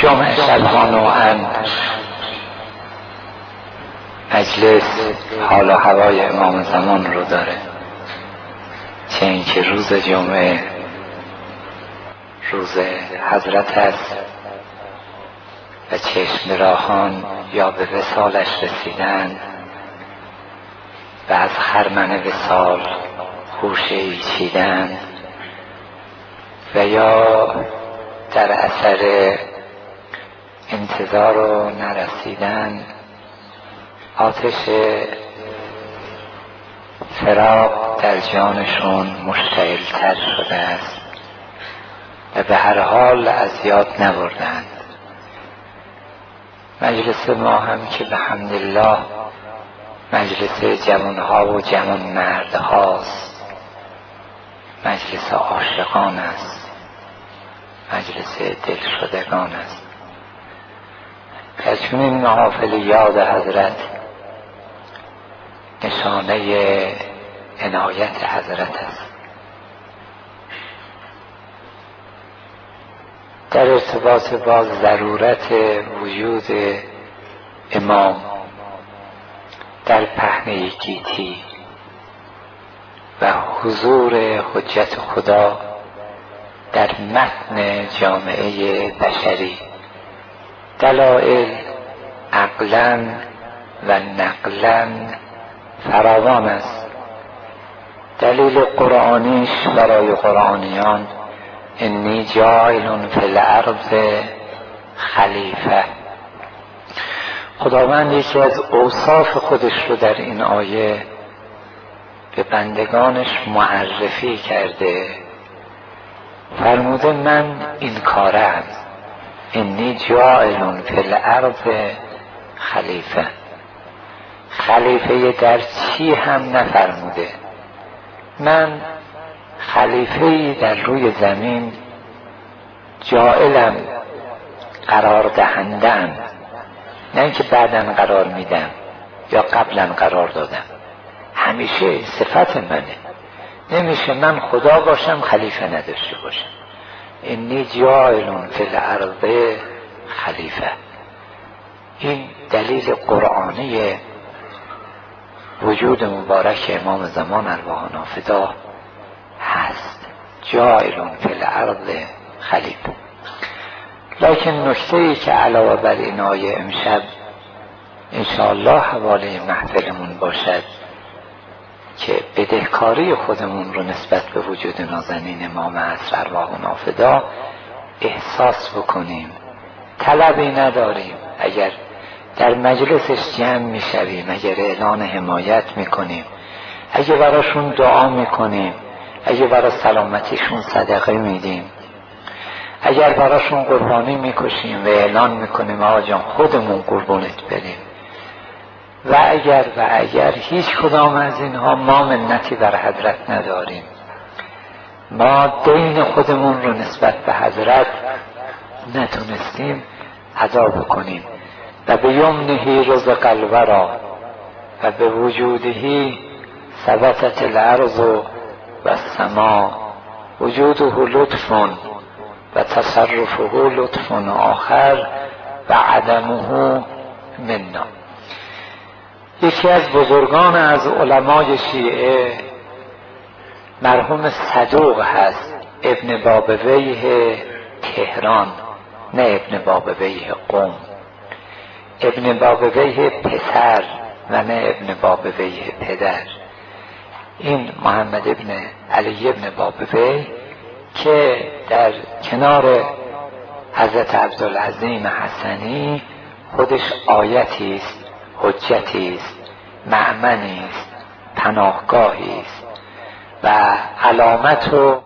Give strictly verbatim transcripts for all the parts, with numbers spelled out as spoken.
جمعه شبها نوعاً مجلس حال و هوای امام زمان رو داره، چه اینکه روز جمعه روز حضرت است و چشم راهان یا به وصالش رسیدند و از خرمن وصال خوشه ای چیدند و یا در اثر انتظار و نرسیدن آتش فراق در جانشون مشتعل تر شده است و به هر حال از یاد نبردند. مجلس ما هم که به حمدالله مجلس جوانها و جوان مردهاست، مجلس عاشقان است، مجلس دلشدگان است. در چنین محافل یاد حضرت نشانه عنایت حضرت است. در ارتباط با ضرورت وجود امام در پهنه گیتی و حضور حجت خدا در متن جامعه بشری دلائل عقلاً و نقلاً فراوان است. دلیل قرآنیش برای قرآنیان انی جاعل فی الارض خلیفه. خداوند یکی از اوصاف خودش رو در این آیه به بندگانش معرفی کرده، فرموده من این کارم، انی جاعل فی الارض خلیفه. خلیفه در چی هم نفرموده، من خلیفه‌ای در روی زمین جاعلم، قرار دهندم، نه اینکه بعداً قرار میدم یا قبلاً قرار دادم، همیشه صفت منه. نمیشه من خدا باشم خلیفه نداشته باشم. انی جاعل فی الارض خلیفه. این دلیل قرآنی وجود مبارک امام زمان ارواحنا فدا هست، جاعل فی الارض خلیفه. لکن نکته‌ای که علاوه بر این آیه امشب انشاءالله حواله محفلمون باشد که بدهکاری خودمون رو نسبت به وجود نازنین امام عصر ارواحنا فدا احساس بکنیم. طلبی نداریم، اگر در مجلسش جمع میشویم، اگر اعلان حمایت میکنیم، اگر براشون دعا میکنیم، اگر برای سلامتیشون صدقه میدیم، اگر براشون قربانی میکشیم و اعلان میکنیم آقا جان خودمون قربانت بریم، و اگر و اگر هیچ کدام از اینها ما منتی بر حضرت نداریم، ما دین خودمون رو نسبت به حضرت نتونستیم ادا بکنیم و به یمنه رزق الورا و به وجوده ثبتت الارض و السماء وجوده لطف و تصرفه لطف آخر و عدمه منا. یکی از بزرگان از علمای شیعه مرحوم صدوق هست، ابن بابویه تهران، نه ابن بابویه قم، ابن بابویه پسر و نه ابن بابویه پدر. این محمد ابن علی ابن بابوی که در کنار حضرت عبدالعظیم حسنی خودش آیتی است، حجتی است، مأمنی است، پناهگاهی است و علامت و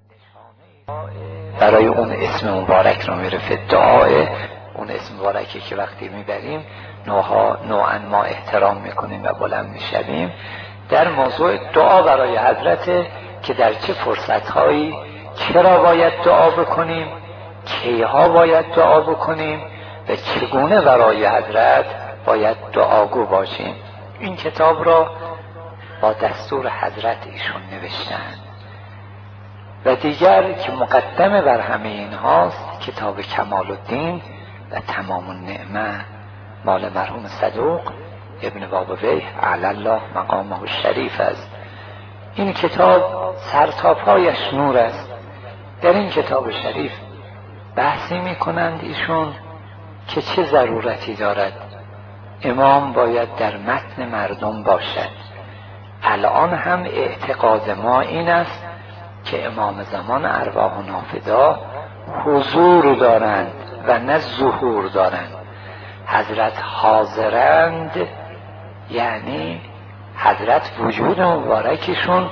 برای اون اسم مبارک رو میرفت دعای اون اسم مبارکی که وقتی میبریم نوعا ما احترام میکنیم و بلند میشویم. در موضوع دعا برای حضرت که در چه فرصتهایی چرا باید دعا بکنیم، کیها باید دعا بکنیم و چگونه برای حضرت باید دعاگو باشیم. این کتاب را با دستور حضرت ایشون نوشتند. و دیگر که مقدمه بر همه این هاست کتاب کمال الدین و تمام النعمه مال مرحوم صدوق ابن بابویه علی الله مقامه الشریف است. این کتاب سرتاپایش نور است. در این کتاب شریف بحثی میکنند ایشون که چه ضرورتی دارد امام باید در متن مردم باشد. الان هم اعتقاد ما این است که امام زمان ارواح و نافدا حضور دارند و نه ظهور دارند. حضرت حاضرند یعنی حضرت وجود مبارکشون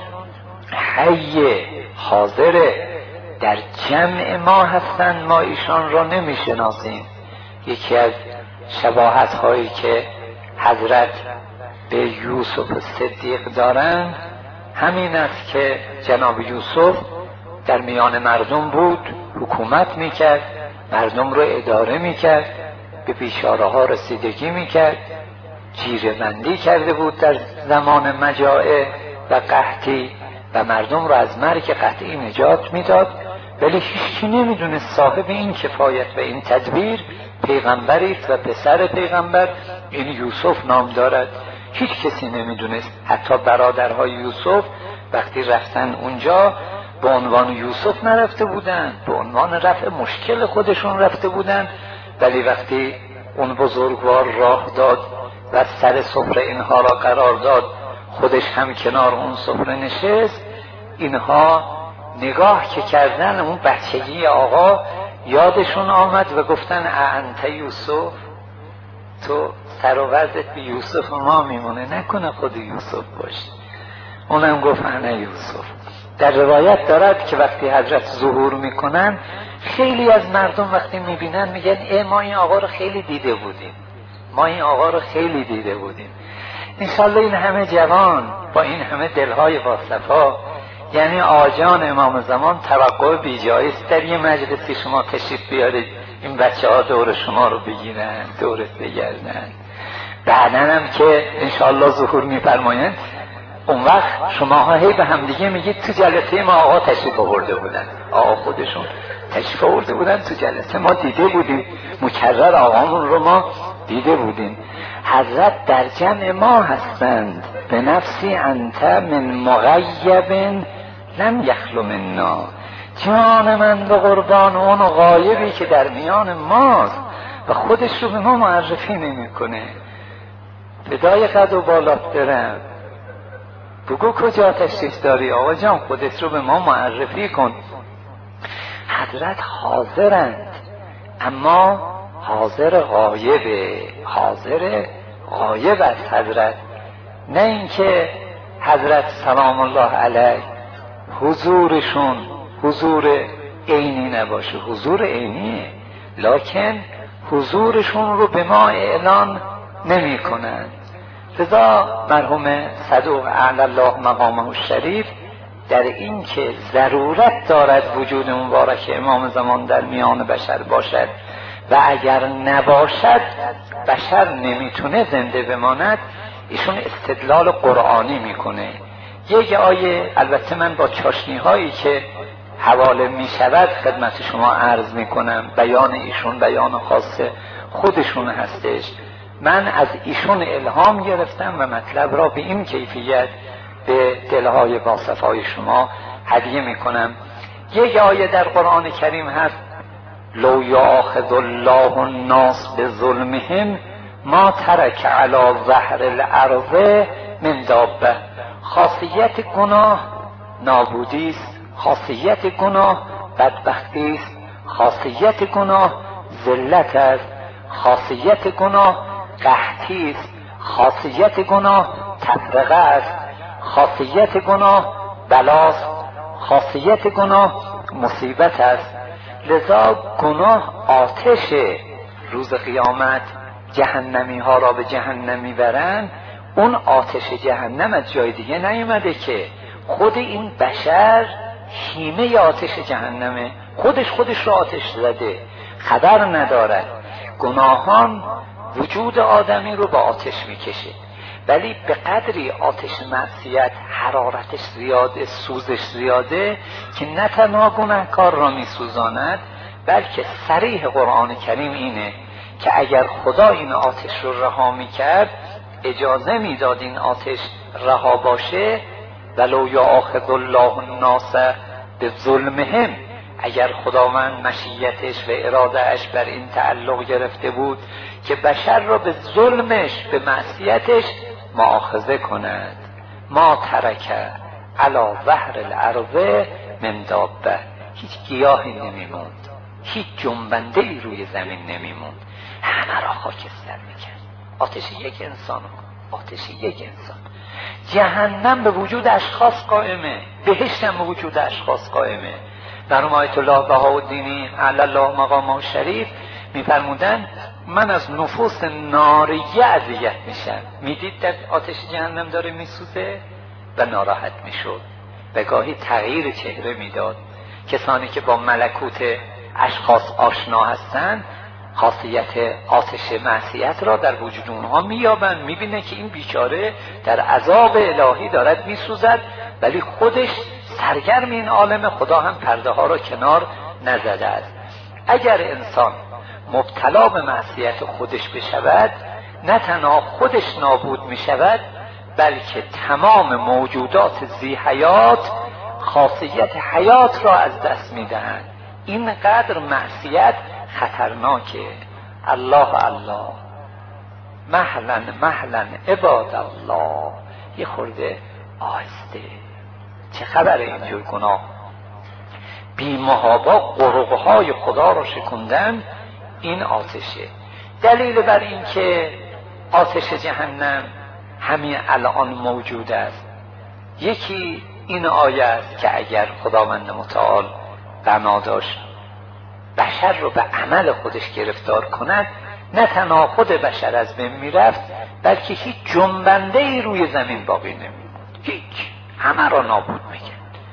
حی حاضره، در جمع ما هستند، ما ایشان را نمیشناسیم. یکی از شباهت هایی که حضرت به یوسف صدیق دارند همین است که جناب یوسف در میان مردم بود، حکومت میکرد، مردم رو اداره میکرد، به بیچاره ها رسیدگی میکرد، جیره‌بندی کرده بود در زمان مجاعه و قحطی و مردم رو از مرگ قطعی نجات میداد. ولی هیچکی نمیدونه صاحب این کفایت و این تدبیر پیغمبری است و پسر پیغمبر این یوسف نام دارد. هیچ کسی نمیدونست. حتی برادرهای یوسف وقتی رفتن اونجا به عنوان یوسف نرفته بودن، به عنوان رفع مشکل خودشون رفته بودن. ولی وقتی اون بزرگوار راه داد و سر سفره اینها را قرار داد، خودش هم کنار اون سفره نشست، اینها نگاه که کردن اون بچگی آقا یادشون آمد و گفتن انت یوسف، تو سر و وضعت به یوسف ما میمونه، نکنه خود یوسف باشه. اونم گفت انا یوسف. در روایت دارد که وقتی حضرت ظهور میکنن خیلی از مردم وقتی میبینن میگن ای ما این آقا رو خیلی دیده بودیم، ما این آقا رو خیلی دیده بودیم. انشالله این همه جوان با این همه دلهای باصفا، یعنی آجان امام زمان توقع بیجایست در یه مجلسی شما تشریف بیارید این بچه ها دور شما رو بگیرن، دورت بگردن، بعدن هم که انشالله ظهور میفرمایند اون وقت شما ها هی به هم دیگه میگید تو جلسه ما آقا تشریف آورده بودن، آقا خودشون تشریف آورده بودن تو جلسه ما دیده بودیم، مکرر آقامون رو ما دیده بودیم. حضرت در جمع ما هستند. به نفسی انت من مغیب لم یخلو منا، جان من به قربان اون غایبی که در میان ماست و خودش رو به ما معرفی نمی کنه. فدای قد و بالات برم، بگو کجا تشریف داری آقا جان، خودت رو به ما معرفی کن. حضرت حاضرند اما حاضر غایبه، حاضر غایب است حضرت، نه اینکه حضرت سلام الله علیه حضورشون حضور عینی نباشه، حضور عینیه، لکن حضورشون رو به ما اعلان نمی کنند. لذا مرحوم صدوق اعلی الله مقامه الشریف در این که ضرورت دارد وجود مبارک امام زمان در میان بشر باشد و اگر نباشد بشر نمیتونه زنده بماند، ایشون استدلال قرآنی میکنه. یک آیه، البته من با چاشنی هایی که حواله میشود خدمت شما عرض میکنم، بیان ایشون بیان خاص خودشون هستش، من از ایشون الهام گرفتم و مطلب را به این کیفیت به دلهای باصفای شما هدیه میکنم. یک آیه در قرآن کریم هست لو یاخذ الله الناس بظلمهم ما ترک علی ظهر الارض من دابه. خاصیت گناه نابودی است، خاصیت گناه بدبختی است، خاصیت گناه ذلت است، خاصیت گناه قحطی است، خاصیت گناه تفرقه است، خاصیت گناه بلاست، خاصیت گناه مصیبت است. لذا گناه آتش، روز قیامت جهنمی ها را به جهنم میبرند. اون آتش جهنم از جای دیگه نیومده که خود این بشر هیمه آتش جهنمه، خودش خودش را آتش زده، خبر ندارد. گناهان وجود آدمی رو به آتش میکشه، ولی به قدری آتش معصیت حرارتش زیاده، سوزش زیاده که نه تنها گناهکار را میسوزاند بلکه صریح قرآن کریم اینه که اگر خدا این آتش رو رها میکرد اجازه میداد این آتش رها باشه. ولو یاخذ الله الناس بظلمهم، اگر خداوند مشیتش و ارادهش بر این تعلق گرفته بود که بشر را به ظلمش به معصیتش مؤاخذه کند، ما ترک علی ظهر الارض من دابه، هیچ گیاهی نمیموند، هیچ جنبنده ای روی زمین نمیموند، همه را خاکستر میکرد. آتش یک انسان، آتش یک انسان. جهنم به وجود اشخاص قائمه، بهشت هم به وجود اشخاص قائمه. مرحوم آیت الله بهاءالدینی علی الله مقامه شریف میفرمودن من از نفوس ناریه اذیت میشم. میدید در آتش جهنم داره میسوزه و ناراحت میشد و گاهی تغییر چهره میداد. کسانی که با ملکوت اشخاص آشنا هستند خاصیت آتش معصیت را در وجود اونها مییابند، میبینه که این بیچاره در عذاب الهی دارد میسوزد ولی خودش سرگرم این عالم، خدا هم پرده ها را کنار نزده است. اگر انسان مبتلا به معصیت خودش بشود نه تنها خودش نابود میشود بلکه تمام موجودات ذی حیات خاصیت حیات را از دست میدهند. اینقدر معصیت خطرناکه. الله الله، مهلا مهلا عباد الله، یه خورده آهسته. چه خبره اینجور گناه؟ بی محابا قرقهای خدا را شکندن، این آتشه. دلیل بر این که آتش جهنم همین الان موجود است یکی این آیه است که اگر خداوند متعال بنا داشت بشر رو به عمل خودش گرفتار کند نه تنها خود بشر از بین میرفت بلکه هیچ جنبنده ای روی زمین باقی نمیموند، هیچ، همه را نابود میکرد.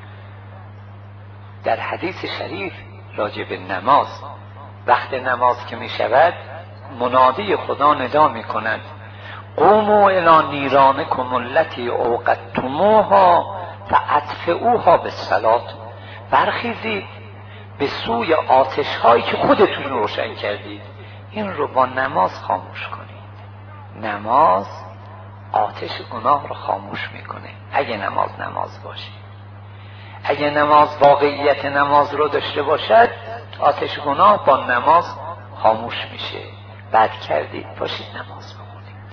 در حدیث شریف راجع به نماز، وقت نماز که میشود منادی خدا ندا میکند قوموا الی نیرانکم التی اوقدتموها فاطفئوها بالصلاة، برخیزید به سوی آتش هایی که خودتون روشن کردید، این رو با نماز خاموش کنید. نماز آتش گناه رو خاموش میکنه اگه نماز نماز باشه. اگه نماز واقعیت نماز رو داشته باشد آتش گناه با نماز خاموش میشه. بد کردید باشید نماز بخونید.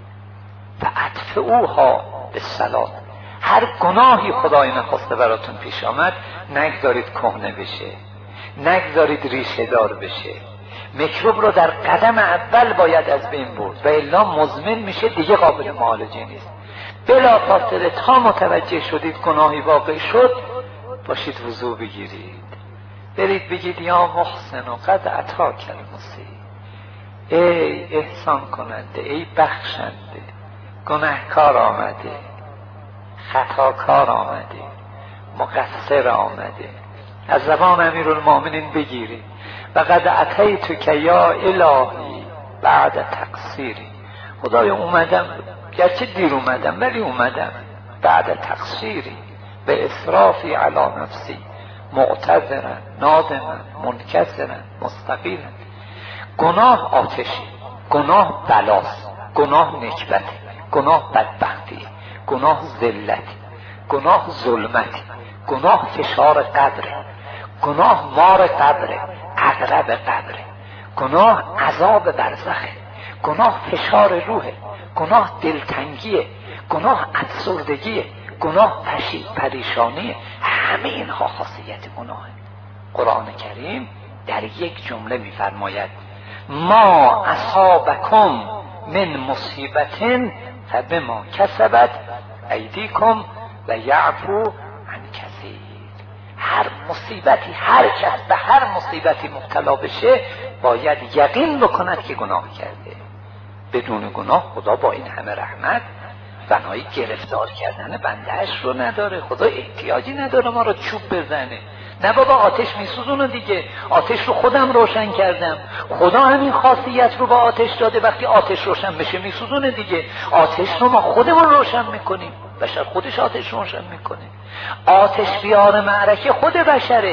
فاطفئوها بالصلاة، هر گناهی خدای نخواسته براتون پیش آمد نگذارید کهنه بشه، نگذارید ریشه دار بشه. میکروب رو در قدم اول باید از بین برد و الا مزمن میشه، دیگه قابل معالجه نیست. بلا فاصله تا متوجه شدید گناهی واقع شد باشید وضو بگیرید، برید بگید یا محسن و قد عطاک المسیء، ای احسان کننده، ای بخشنده، گناهکار آمده، خطاکار آمده، مقصر آمده، از زبان امیرالمومنین بگیرید و قد اتیتک یا الهی بعد تقصیری، خدای اومدم، گرچه دیر اومدم ولی اومدم، بعد تقصیری به اسرافی علی نفسی معتذرا نادما منکسرا مستقیلا. گناه آتشی، گناه بلاست، گناه نکبت، گناه بدبختی، گناه ذلت، گناه ظلمت، گناه فشار قبره، گناه مار قبره، عقرب قبره، گناه عذاب برزخه، گناه فشار روحه، گناه دلتنگیه، گناه افسردگیه، گناه پشی پریشانیه. همه اینها خاصیت گناهه. قرآن کریم در یک جمله میفرماید ما اصابکم من مصیبت فبما کسبت ایدیکم و یعفو عن کثیر. هر مصیبتی، هر کس به هر مصیبتی مبتلا بشه باید یقین بکند که گناه کرده. بدون گناه خدا با این همه رحمت بنای گرفتار کردن بندهش رو نداره. خدا احتیاجی نداره ما رو چوب بزنه. نه بابا آتش میسوزونه دیگه، آتش رو خودم روشن کردم، خدا همین خاصیت رو با آتش داده، وقتی آتش روشن بشه میسوزونه دیگه. آتش رو ما خودمون روشن میکنیم، بشر خودش آتش روشن میکنه. آتش بیار معرکه خود بشره،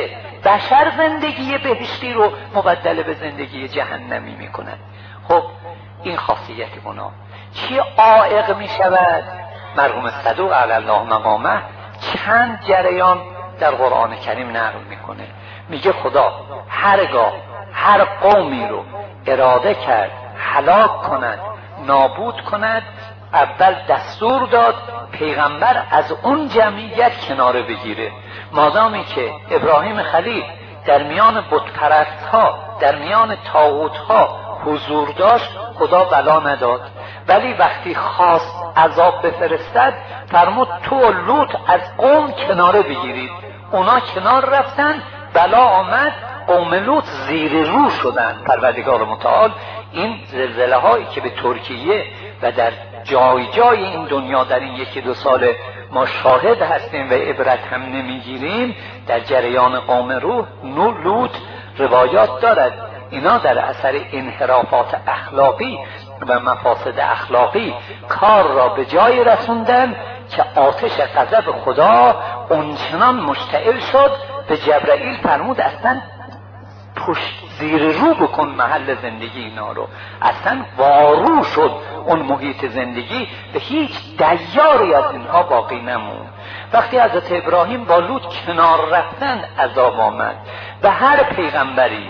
بشر زندگی بهشتی رو مبدل به زندگی جهنمی میکنند. خب این خاصیت اونا. چی عائق میشود؟ مرحوم صدوق علی الله مقامه چند جریان در قرآن کریم نقل میکنه، میگه خدا هرگاه هر قومی رو اراده کرد هلاک کند، نابود کند، اول دستور داد پیغمبر از اون جمعیت کناره بگیره. مادامی که ابراهیم خلیل در میان بتپرست ها، در میان طاغوت ها حضور داشت، خدا بلا نداد. ولی وقتی خواست عذاب بفرستد فرمود تو لوط از قوم کناره بگیرید. اونا کنار رفتن، بلا آمد، قوم لوط زیر رو شدن. پروردگار متعال این زلزله هایی که به ترکیه و در جای جای این دنیا در این یکی دو سال ما شاهد هستیم و عبرت هم نمیگیریم، در جریان قوم روح نو لوط روایات دارد. اینا در اثر انحرافات اخلاقی و مفاسد اخلاقی کار را به جای رسوندن که آتش غضب خدا اونچنان مشتعل شد به جبرائیل فرمود اصلا پشت زیر رو بکن محل زندگی اینا رو. اصلا وارو شد اون محیط زندگی، به هیچ دیاری از اینها باقی نمون. وقتی حضرت ابراهیم با لوط کنار رفتن عذاب آمد و هر پیغمبری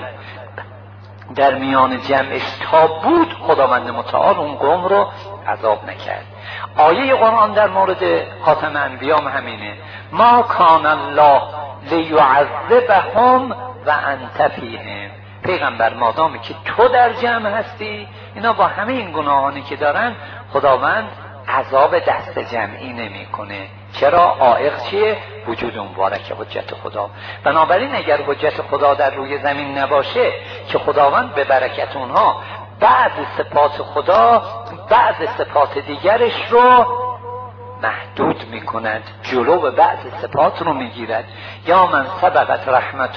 در میان جمعش تا بود خداوند متعال اون قوم رو عذاب نکرد. آیه قرآن در مورد خاتم انبیا همینه، ما کان الله لیعذبهم و انت فیهم. پیغمبر مادامی که تو در جمع هستی، اینا با همه این گناهانی که دارن خداوند عذاب دست جمعی نمی کنه. چرا؟ عائق چیه؟ وجود مبارک حجت خدا. بنابراین اگر حجت خدا در روی زمین نباشه که خداوند به برکت اونها بعض صفات خدا بعض صفات دیگرش رو محدود میکند، جلو بعض صفات رو میگیرد. یا من سبقت رحمته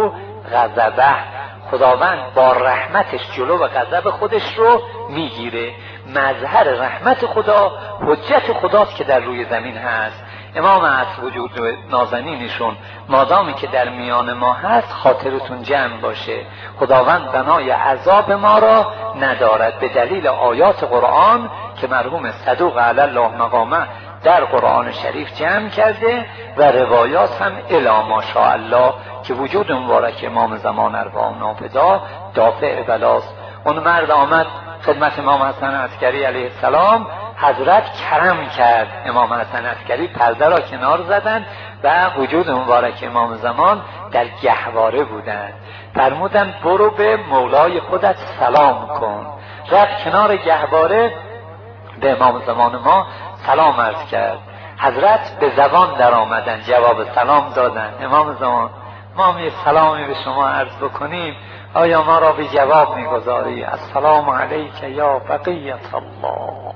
غضبه، خداوند با رحمتش جلو و غضب خودش رو میگیره. مظهر رحمت خدا حجت خداست که در روی زمین هست. امام عصر وجود نازنینشون مادامی که در میان ما هست خاطرتون جمع باشه. خداوند بنای عذاب ما را ندارد به دلیل آیات قرآن که مرحوم صدوق علی الله مقامه در قرآن شریف جمع کرده و روایات هم الی ماشاءالله که وجود مبارک امام زمان ارواح ناپدا دافع بلاست. اون مرد آمد خدمت امام حسن عسکری علیه السلام، حضرت کرم کرد. امام حسن عسکری پرده را کنار زدن و وجود مبارک امام زمان در گهواره بودند. فرمودن برو به مولای خودت سلام کن. رفت کنار گهواره به امام زمان ما سلام عرض کرد. حضرت به زبان در آمدن، جواب سلام دادن. امام زمان ما می سلامی به شما عرض بکنیم، آیا ما را به جواب میگذاری؟ السلام علیک یا بقیت الله،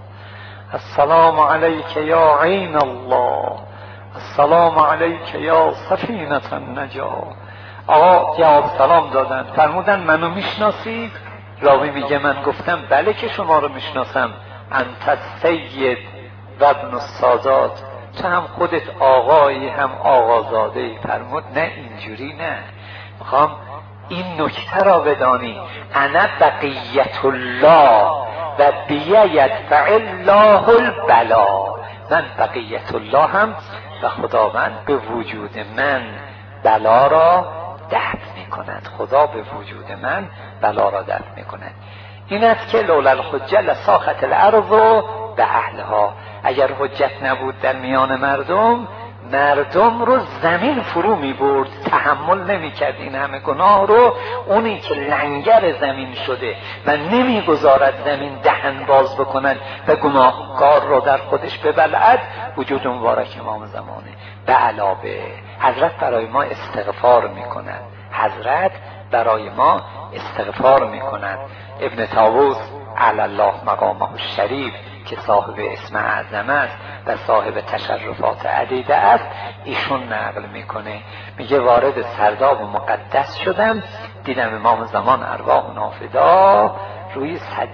السلام علیک یا عین الله، السلام علیک یا سفینة النجاة. آقا جواب سلام دادن. فرمودن منو میشناسی؟ راوی میگه من گفتم بله که شما رو میشناسم. انت سید و ابن السادات، تو هم خودت آقایی هم آقازاده. فرمود نه اینجوری نه، میخوام این نکته را بدانی، انا بقیت الله و بیت فالله البلا. من بقیت الله هم و خداوند به وجود من بلا را دفع می کند. خدا به وجود من بلا را دفع می کند. این است که لولا الحجه لساخت الارض به اهلها. اگر حجت نبود در میان مردم، مردم رو زمین فرو می برد، تحمل نمی کرد این همه گناه رو. اونی که لنگر زمین شده و نمی گذارد زمین دهن باز بکنن و گناهکار رو در خودش ببلعد، وجود مبارک امام زمانه. به علاوه حضرت برای ما استغفار می کنند. حضرت برای ما استغفار می کنند. ابن طاووس علی الله مقامه الشریف که صاحب اسم اعظم است و صاحب تشرفات عدیده است، ایشون نقل میکنه، میگه وارد سرداب مقدس شدم، دیدم امام زمان ارواح نافدا روی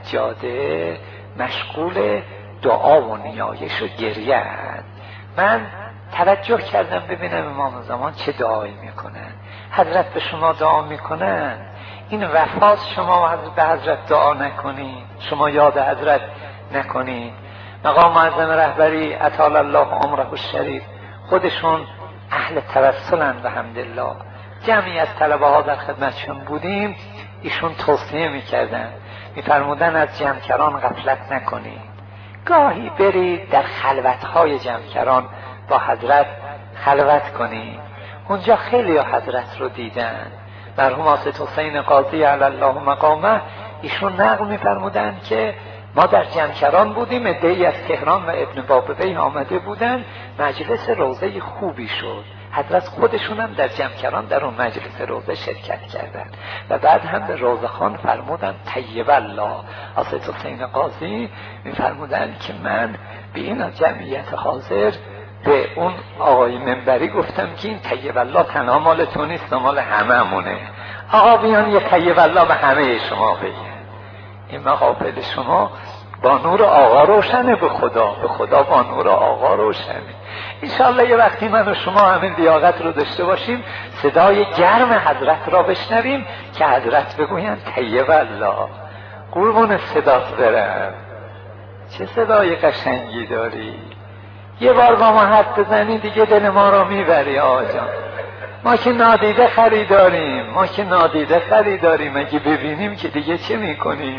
سجاده مشغول دعا و نیایش و گریه هست. من توجه کردم ببینم امام زمان چه دعایی میکنن. حضرت به شما دعا میکنن، این وفاست شما به حضرت دعا نکنید، شما یاد حضرت نکنید. مقام معظم رهبری اطال الله عمره الشریف خودشون اهل توسلن به حمدالله. جمعی از طلبه ها در خدمتشون بودیم، ایشون توصیه میکردن، میفرمودن از جمکران غفلت نکنید، گاهی برید در خلوتهای جمکران با حضرت خلوت کنید. اونجا خیلی حضرت رو دیدن. مرحوم آصف حسین قاضی علی الله مقامه ایشون نقل میفرمودن که ما در جمکران بودیم، عده‌ای از تهران و ابن بابوی آمده بودن، مجلس روضه خوبی شد. حضرت خودشون هم در جمکران در اون مجلس روضه شرکت کردن و بعد هم به روضه خان فرمودن طیب الله. آصف حسین قاضی میفرمودن که من به این جمعیت حاضر به اون آقای منبری گفتم که این طیب الله تنها مال تو نیست، مال هممونه. آقا بیان یه طیب الله به همه شما بگن. این مقابل شما با نور آقا روشنه، به خدا به خدا با نور آقا روشنه. انشاءالله یه وقتی من و شما همین لیاقت رو داشته باشیم صدای گرم حضرت را بشنویم که حضرت بگوین طیب الله. قربون صدات برم، چه صدای قشنگی داری. یه بار با ما حرف بزنی دیگه دل ما رو میبری آقا جان. ما که نادیده خریداریم، ما که نادیده خریداریم، اگه ببینیم که دیگه چه میکنیم.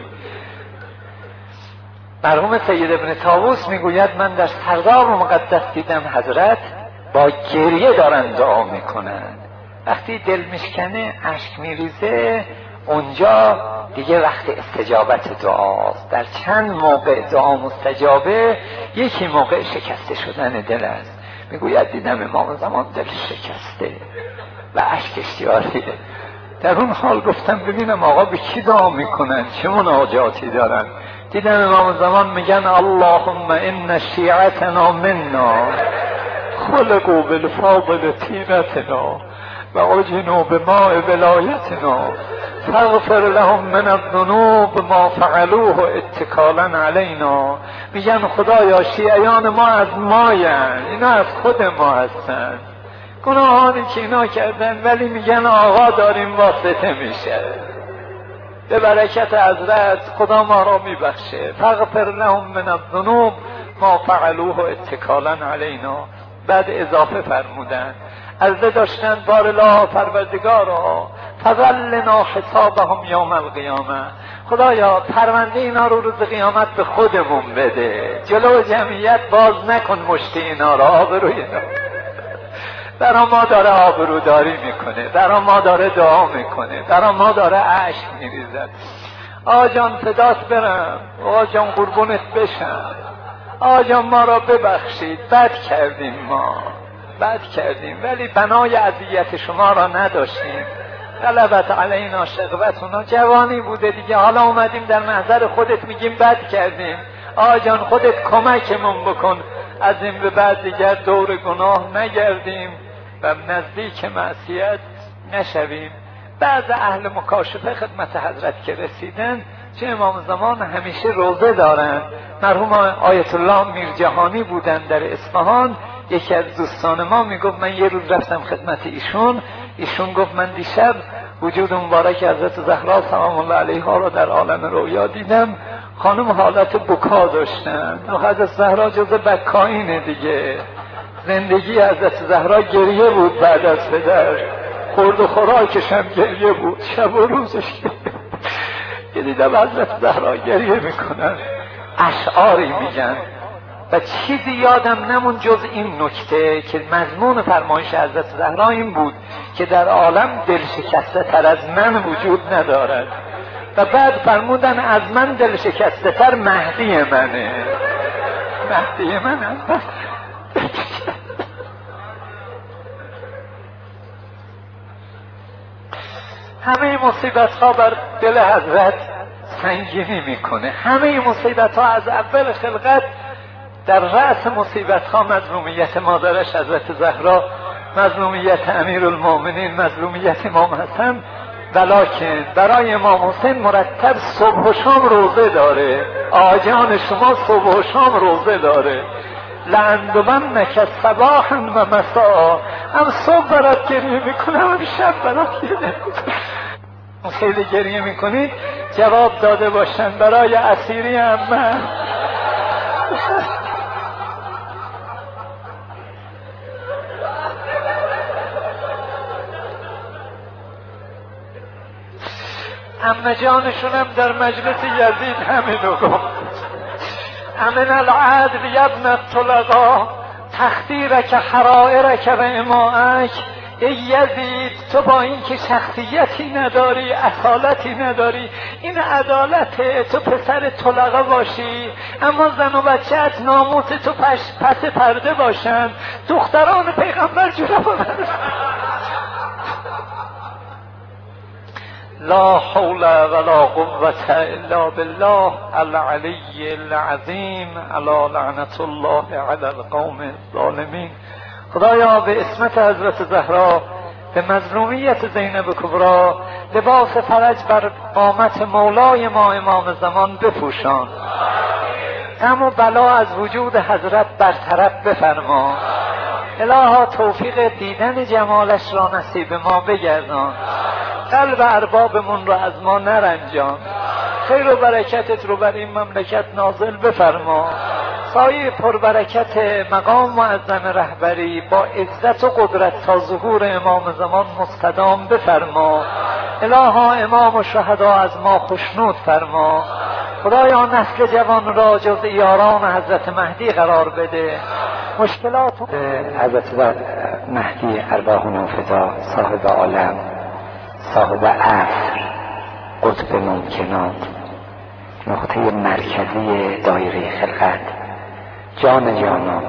مرحوم سید ابن طاووس میگوید من در سردار مقدس دیدم حضرت با گریه دارن دعا میکنن. وقتی دل میشکنه اشک میریزه، اونجا دیگه وقت استجابت دعاست. در چند موقع دعا مستجابه، یکی موقع شکسته شدن دل است. میگوید دیدم امام زمان دل شکسته و اشکش جاریه. در اون حال گفتم ببینم آقا به کی دعا میکنن، چه مناجاتی دارن. دیدم امام زمان میگن اللهم ان شیعتنا منا خلقوا بالفاضل طینتنا و عجنوا بماء ولایتنا فاغفر لهم من الذنوب ما فعلوه اتکالا علینا. میگن خدایا شیعیان ما از ماین، اینا از خود ما هستن، گناهانی که اینا کردن، ولی میگن آقا داریم واسطه میشه. به برکت حضرت خدا ما را میبخشه. فاغفر لهم من الذنوب ما فعلوه اتکالا علینا. بعد اضافه فرمودن عرضه داشتن بار الله پروردگارا فضلنا حسابهم یوم القیامه. خدایا پرونده اینا رو روز قیامت به خودمون بده، جلو جمعیت باز نکن مشت اینا را، آبروی اینا. برا ما داره آبروداری میکنه، برا ما داره دعا میکنه، برا ما داره اشک میریزد. آقا جان فدات برم، آقا جان قربونت بشم، آقا جان ما را ببخشید، بد کردیم، ما بد کردیم ولی بنای اذیت شما را نداشتیم. غلبت علینا شقوتنا، جوانی بوده دیگه، حالا اومدیم در محضر خودت میگیم بد کردیم. آقا جان خودت کمکمون بکن، از این به بعد دیگر دور گناه نگردیم و نزدیک معصیت نشویم. بعض اهل مکاشفه خدمت حضرت که رسیدن، چه امام زمان همیشه روزه دارن. مرحوم آیت الله میرجهانی بودن در اصفهان. یکی از دوستان ما میگفت من یه روز رفتم خدمت ایشون، ایشون گفت من دیشب وجود مبارک حضرت زهرا سلام الله علیها را در عالم رویا دیدم، خانم حالت بکا داشتن. حضرت زهرا جز بکایینه دیگه، زندگی حضرت زهرا گریه بود، بعد از پدر خورد و خوراکش هم گریه بود، شب و روزش که دیدم حضرت زهرا گریه میکنن، اشعاری میگن و چیزی یادم نمون جز این نکته که مضمون فرمایش حضرت زهرا این بود که در عالم دل شکسته تر از من وجود ندارد. و بعد فرمودن از من دل شکسته تر مهدی منه، مهدی من هم. همه مصیبت ها بر دل حضرت سنگینی میکنه. همه مصیبت ها از اول خلقت در رأس مصیبت ها مظلومیت مادرش حضرت زهرا، مظلومیت امیرالمومنین، مظلومیت امام حسن. ولکن برای امام حسین مرتب صبح و شام روزه داره. آجان شما صبح و شام روزه داره. لأندمنک صباحا و مساء، هم صبح برات گریه میکنم هم شب برات گریه میکنم. خیلی گریه میکنید جواب داده باشن برای اسیری هم من. عمه جانشونم در مجلس یزید همینو گفت، امن العدل یبن الطلقا تخدیرک حرائرک و اماعک. ای یزید تو با این که شخصیتی نداری، اصالتی نداری، این عدالته، تو پسر طلقه باشی اما زن و بچه‌ات ناموس تو پس پرده باشن، دختران پیغمبر جلو ببرن. لا حول ولا قوة الا بالله العلی العظیم علی لعنت الله علی القوم الظالمین. خدایا به عصمت حضرت زهرا، به مظلومیت زینب کبری، لباس فرج بر قامت مولای ما امام زمان بپوشان. غم و بلا از وجود حضرت برطرف بفرما. الها توفیق دیدن جمالش را نصیب ما بگردان. قلب اربابمون رو از ما نرنجان. خیر و برکتت رو بر این مملکت نازل بفرما. سایه پربرکت مقام معظم رهبری با عزت و قدرت تا ظهور امام زمان مستدام بفرما. الها امام و شهدا از ما خشنود فرما. خدایا نسل جوان را جز یاران حضرت مهدی قرار بده. مشکلات حضرت مهدی ارواحنا فدا، صاحب عالم، صاحب عصر، قطب ممکنات، نقطه مرکزی دایره خلقت، جان جانان،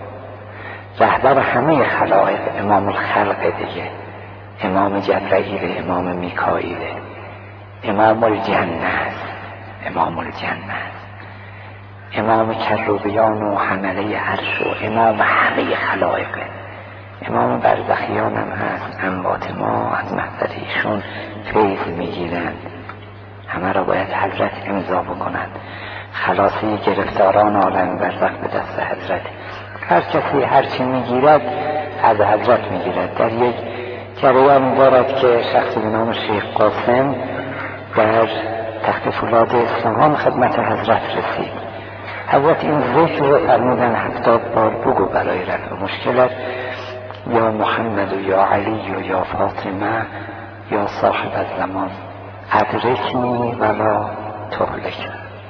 رهبر همه خلائق، امام الخلق دیگه، امام جبرئیل، امام میکائیل، امام الجنه است، امام الجنه است، امام کروبیان و حمله عرش و امام همه خلائق، امام برزخیان هم هست. انبات ما از محضر ایشون فیض میگیرند، همه را باید حضرت امضا بکنند. خلاصی گرفتاران عالم برزخ به دست حضرت. هر کسی هر چی میگیرد از حضرت میگیرد. در یک جریان دارد که شخصی به نام شیخ قاسم در تخت فولاد اصفهان خدمت حضرت رسید. حضرت این ذکر رو فرمودن هفتاد بار بگو برای رفع مشکلت، یا محمد و یا علی و یا فاطمه یا صاحب الزمان ادرکنی ولا تهلک.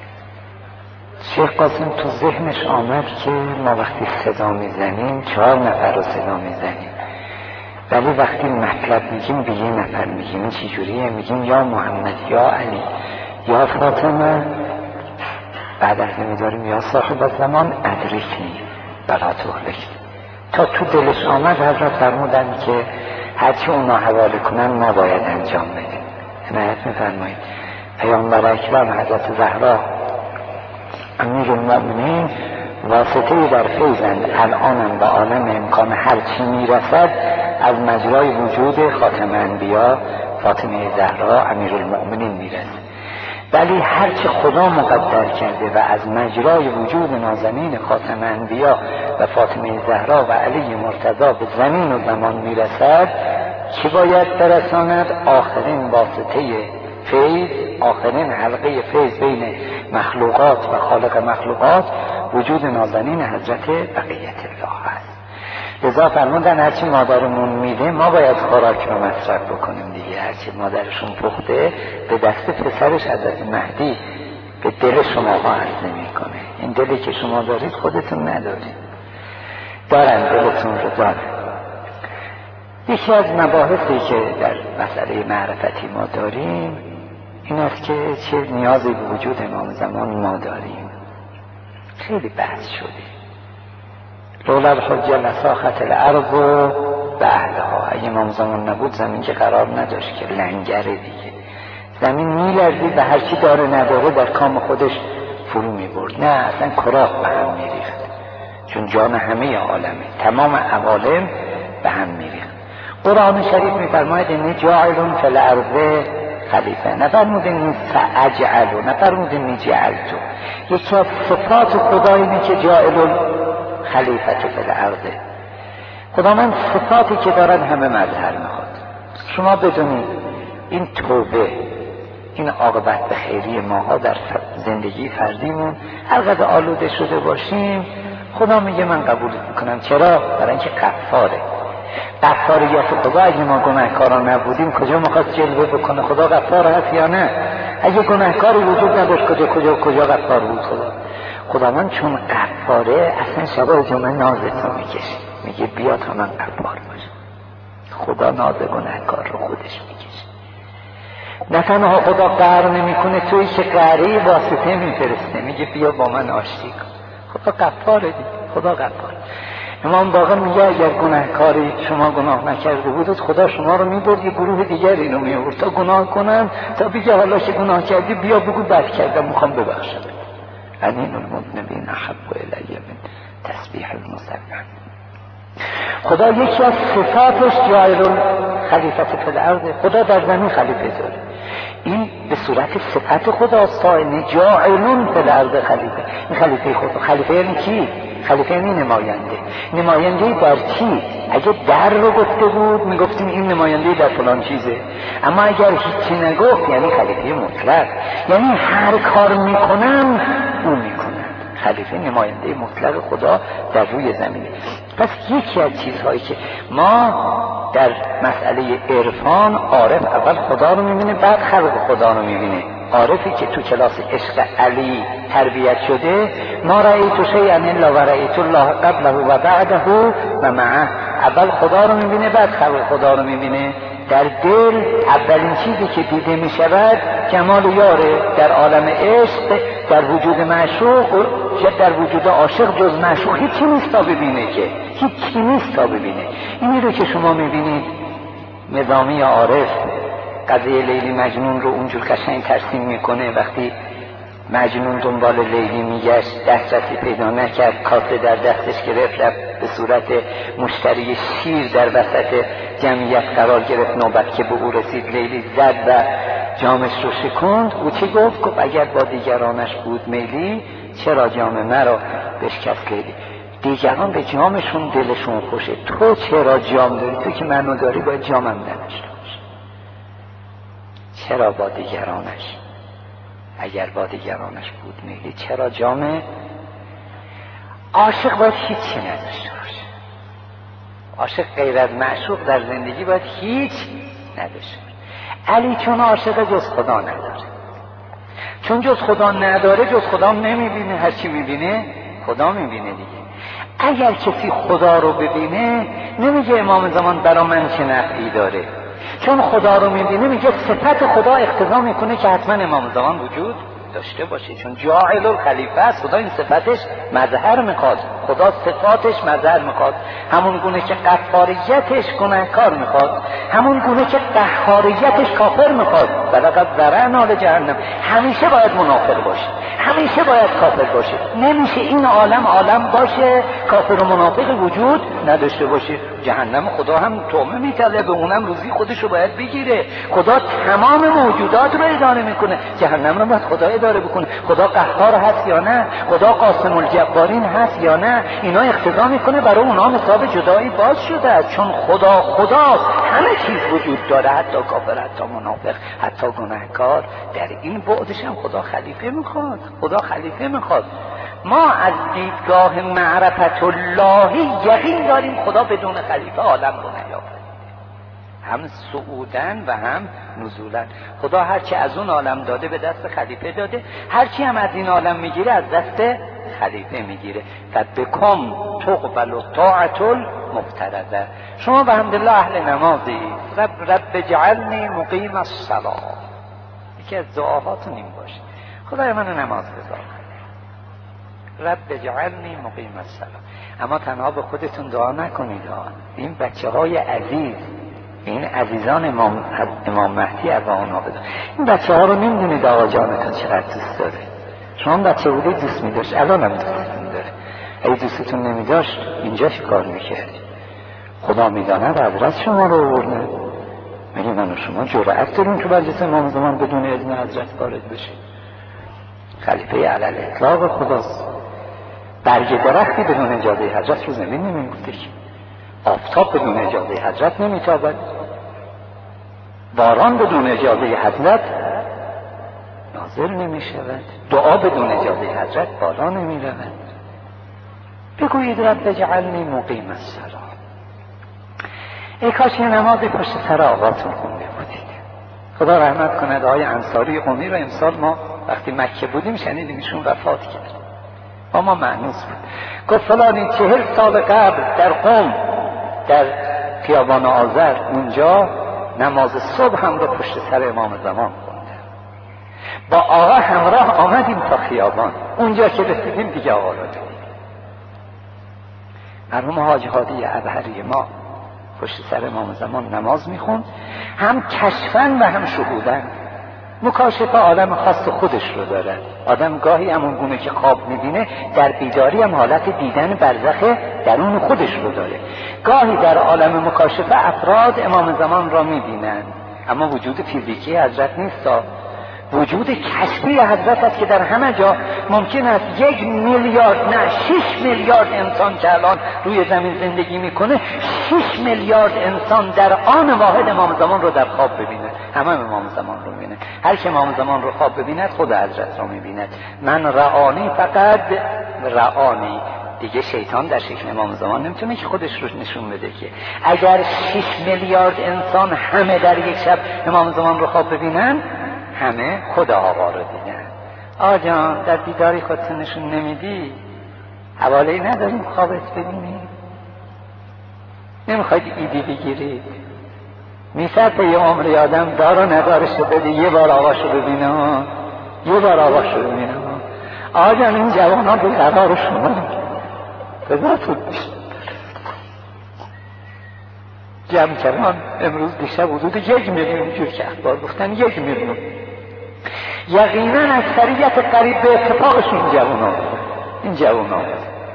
شیخ قاسم تو ذهنش آمد که ما وقتی صدا میزنیم چهار نفر رو صدا میزنیم، ولی وقتی مطلب میگیم به یه نفر میگیم. این چی جوریه؟ میگیم یا محمد یا علی یا فاطمه، بعد از نمیداریم یا صاحب الزمان ادرکنی ولا تهلک. تا تو دلش آمد حضرت فرمودن که هرچی اونا حواله کنن ما باید انجام بدیم. عنایت میفرمایید پیامبر اکرم حضرت زهرا امیر المؤمنین واسطه در فیضند، الانم و عالم امکان هرچی میرسد از مجرای وجود خاتم انبیا فاطمه زهرا امیر المؤمنین میرسد. ولی هرچی خدا مقدر کرده و از مجرای وجود نازنین خاتم انبیا و فاطمه زهرا و علی مرتضی به زمین و زمان میرسد، چی باید برساند؟ آخرین واسطه فیض، آخرین حلقه فیض بین مخلوقات و خالق مخلوقات وجود نازنین حضرت بقیت الله است. لذا فرمودن هرچی مادرمون میده ما باید خوراک رو مصرف بکنیم دیگه. هرچی مادرشون پخته به دست پسرش حضرت مهدی به دل شما ها عرض نمی کنه. این دلی که شما دارید خودتون ندارید، دارن، دلتون رو دارن. یکی از مباحثی که در مسئله معرفتی ما داریم این است که چه نیازی به وجود امام زمان ما داریم. خیلی بحث شده. لولا الحجه لساخت الارض و اهلها. اگه امام زمان نبود زمین که قرار نداشت که لنگره دیگه. زمین میلرزید و هرچی داره نداره در کام خودش فرو میبرد. نه اصلا کراق به هم میریخت، چون جان همه عالمه، تمام عوالم به هم میریخت. قرآن شریف میفرماید انی جاعلون فی الارض خلیفه. نفرموده نی ساجعلو، نفرموده نی جعلتو. یکی از صفات خدا اینه که جاعلون خلیفة فی الارض. خداوند صفاتی که دارد همه مظهر میخواد. شما بدونید این توبه، این عاقبت به خیری ماها در زندگی فردیمون هر قدر آلوده شده باشیم، خدا میگه من قبول میکنم. چرا؟ برای اینکه غفاره. غفاریت خدا اگه ما گناهکاران نبودیم کجا میخواست جلوه بکنه؟ خدا غفار هست یا نه؟ اگه گناهکاری وجود نداشت کجا کجا کجا غفار بود خدا؟ خداوند چون غفاره اصلا شبا جمعه نازتو میکشه، میگه بیا تا من غفار باشم. خدا ناز گناهکار رو خودش میکشه. نه تنها خدا قهر نمیکنه، تویی که قهری واسطه میفرسته، میگه بیا با من آشتی کن. خدا غفاره دید. خدا غفار. امام باقر میگه اگر گناهکاری شما گناه نکرده بودید خدا شما رو میبرد یه گروه دیگر اینو میبرد تا گناه کنن، تا بگه حالا که گناه کردی بیا بگو بد کردم میخوام ببخشم. انین المذنبین احب الی من تسبیح المسبحین. خدا یکی از صفاتش جاعل خلیفة فی الارض، خدا در زمین خلیفه داره. این به صورت صفت خداست. جاعلون فی الارض خلیفه. این خلیفه خدا. خلیفه یعنی کی؟ خلیفه یعنی نماینده. نماینده در چی؟ اگه در رو گفته بود میگفتیم این نماینده در فلان چیزه، اما اگر هیچی نگفت یعنی خلیفه مطلق، یعنی هر کار میکنن اون میکنن. خلیفه نماینده مطلق خدا در روی زمینه. پس یکی از چیزهایی که ما در مسئله عرفان، عارف اول خدا رو میبینه بعد خلق خدا رو میبینه. عارفی که تو کلاس عشق علی تربیت شده، ما رأیت شیئا الا و رأیت الله قبله و بعده و معه، اول خدا رو میبینه بعد خلق خدا رو میبینه. در دل اولین چیزی که دیده میشود کمال یاره. در عالم عشق، در وجود معشوق، در وجود عاشق جز معشوق هیچی نیست تا ببینه، که هیچی نیست تا ببینه. اینی رو که شما میبینید نظامی عارف قضیه لیلی مجنون رو اونجور قشنگ ترسیم میکنه. وقتی مجنون دنبال لیلی میگشت دسترسی پیدا نکرد، کاسه در دستش گرفت، رفت به صورت مشتری شیر در وسط جمعیت قرار گرفت. نوبت که به او رسید لیلی زد و جامش رو شکند. او چی گفت؟ گفت اگر با دیگرانش بود میلی چرا جام مرا بشکست لیلی؟ دیگران به جامشون دلشون خوشه، تو چرا جام داری؟ تو که منو داری باید جامم نداشته باشه. چرا با دیگرانش؟ اگر با دیگرانش بود میلی چرا جام؟ عاشق باید هیچی نداشته باشه. عاشق غیر از معشوق در زندگی باید هیچ نداشته باشه. علی چون عاشق جز خدا نداره، چون جز خدا نداره جز خدا نمیبینه، هر چی میبینه خدا میبینه دیگه. اگر کسی خدا رو ببینه نمیگه امام زمان برا من چه نفعی داره، چون خدا رو میبینه میگه صفت خدا اقتضا میکنه که حتما امام زمان وجود داشته باشه، چون جاعل الخلیفه است. خدا این صفتش مظهر میخواد، خدا صفاتش مظهر میخواد. همون گونه که غفاریتش گناهکار میخواد، همون گونه که قهاریتش کافر میخواد. ولقد ذرأنا لجهنم، همیشه باید منافق باشه، همیشه باید کافر باشه. نمیشه این عالم عالم باشه کافر و منافق وجود نداشته باشه. جهنم خدا هم طعمه میتله، به اونم روزی خودش رو باید بگیره. خدا تمام موجودات رو اداره میکنه، جهنم رو باید خدا اداره بکنه. خدا قهار هست یا نه؟ خدا قاسم الجبارین هست یا نه؟ اینا اقتضا میکنه برای اونا حساب جدایی باز شده، چون خدا خداست. همه چیز وجود داره، حتی کافر، حتی منافق، حتی گناهکار. در این بعدش هم خدا خلیفه میخواد. خدا خلیفه میخواد. ما از دیدگاه معرفت اللهی یقین داریم خدا بدون خلیفه عالم رو نیافت، هم صعودن و هم نزولن. خدا هرچی از اون عالم داده به دست خلیفه داده، هرچی هم از این عالم میگیره از دست خلیفه میگیره. فبکم تقبل الطاعة المفترضه. شما به حمدالله اهل نمازی، رب رب اجعلنی مقیم الصلاة، یکی از دعاهاتون این باشه خدای منو نماز بذار، رب اجعلنی مقیم الصلاة. اما تنها به خودتون دعا نکنید، این بچه های عزیز، این عزیزان امام, امام مهدی ارواحنا بده. این بچه ها رو نمیدونید آقا جانتون چقدر دوست داره. شما بچه بودید دوست میداشت، الان هم دوستتون داره. اگه دوستتون نمیداشت اینجا چی کار میکرد؟ خدا میداند حضرت شما رو آوردن. میگه من و شما جرأت داریم تو مجلس امام زمان بدون اذن حضرت وارد بشه؟ خلیفه علی الاطلاق خداست. برگ درختی بدون اجازه حضرت رو زمین نمیمونه، آفتاب بدون اجازه حضرت نمیتابد، باران بدون اجازه حضرت نازل نمی شود، دعا بدون اجازه حضرت بالا نمی رود. بگویید رب اجعلنی مقیم الصلاة. ای کاش یه نماز پشت سر آقاتون خونده بودید. خدا رحمت کند آقای انصاری قمی رو امسال ما وقتی مکه بودیم شنیدیم ایشون وفات کرد، با ما مأنوس بود. گفت فلانی چهل سال قبل در قم در خیابان آذر اونجا نماز صبح هم رو پشت سر امام زمان خوندم. با آقا همراه آمدیم تا خیابان، اونجا که رسیدیم دیگه آقا رو دیدیم. مرحوم حاج هادی ابهری ما پشت سر امام زمان نماز میخوند، هم کشفن و هم شهودن. مکاشفه آدم خاص خودش رو داره. آدم گاهی همون گونه که خواب میبینه در بیداری هم حالت دیدن برزخ درون خودش رو داره. گاهی در عالم مکاشفه افراد امام زمان را میبینن، اما وجود فیزیکی حضرت نیست، وجود کشفی حضرت است که در همه جا ممکن است یک میلیارد نه شش میلیارد انسان که الان روی زمین زندگی میکنه، شش میلیارد انسان در آن واحد امام زمان رو در خواب ببینه. همه امام زمان رو میبینه. هر که امام زمان رو خواب ببیند خود حضرت رو میبیند. من رعانی فقط رعانی. دیگه شیطان در شکل امام زمان نمیتونه که خودش رو نشون بده که اگر شش میلیارد انسان همه در یک شب امام زمان رو خواب ببینن، همه خدا آقا رو دیدن. آقا جان در بیداری خودتون نشون نمیدی؟ حواله نداریم خوابت ببینی؟ نمیخواید ایدی بگیرید؟ میصد یه عمری آدم دار و ندارشو بده یه بار آقاشو ببینه، یه بار آقاشو ببینه. آقا جان این جوان ها به قرار شما بذارتون میشه. جمع کردن امروز دیشب حدود یک میلیون جور که اخبار گفتن، یک میلیون. یقینا اکثریت قریب به اتفاقشون جوان ها این جوان ها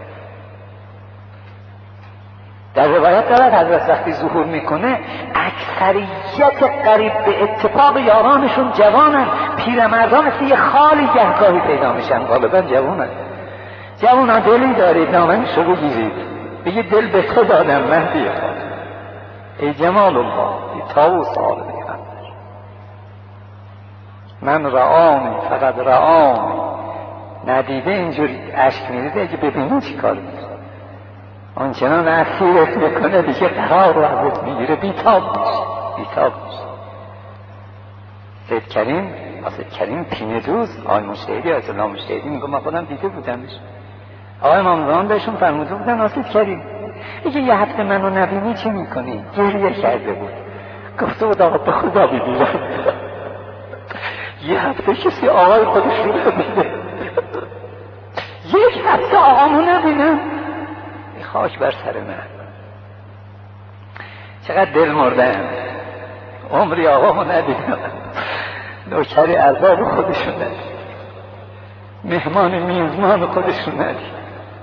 در روایت دارد حضرت وقتی ظهور میکنه اکثریت قریب به اتفاق یارانشون جوانن. پیرمردان مثل یه خالی گهگاهی پیدا میشن، غالبا جوانن. جوانان دلی دارید نامنشو بگیرید، بگه دل به تو دادم مهدی خواهد ای جمال الله ای طاووس آل پیغمبر. من رعانی فقط رعانی. ندیده اینجوری عشق میریده، اگه ببینی چی کار میکنه آنچنان اسیرت میکنه دیگه قرار رو ازت میگیره، بیتاب میشه بیتاب میشه. سید کریم سید کریم پینه دوست آقای مجتهدی آیت الله مجتهدی میگه من خودم دیده بودمش. آقای امام زمان بهشون فرموده بودن آسید کریم اگه یه هفته منو نبینی چه میکنی؟ گریه کرده بود. گفته بود آقا به خدا ببینم یه هفته کسی آقای خودش رو ببینه، یک هفته آقامو نبینم، خاک بر سر من. چقدر دل مردم عمری آقامو ندیدم، نوکر عذاب خودشون ندید، مهمان میزمان خودشون ندید،